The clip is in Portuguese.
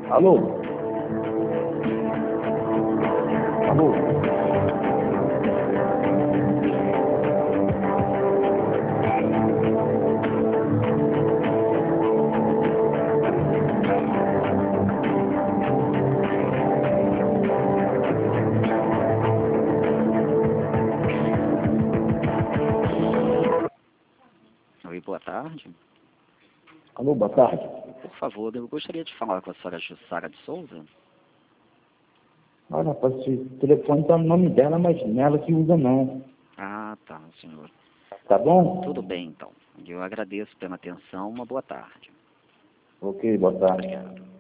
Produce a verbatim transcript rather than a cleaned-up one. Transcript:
Alô? Alô? Oi, boa tarde. Alô, boa tarde. Por favor, eu gostaria de falar com a senhora Jussara de Souza. Olha, rapaz, esse telefone está no nome dela, mas não é ela que usa, não. Ah, tá, senhor. Tá bom? Tudo bem, então. Eu agradeço pela atenção. Uma boa tarde. Ok, boa tarde. Obrigado.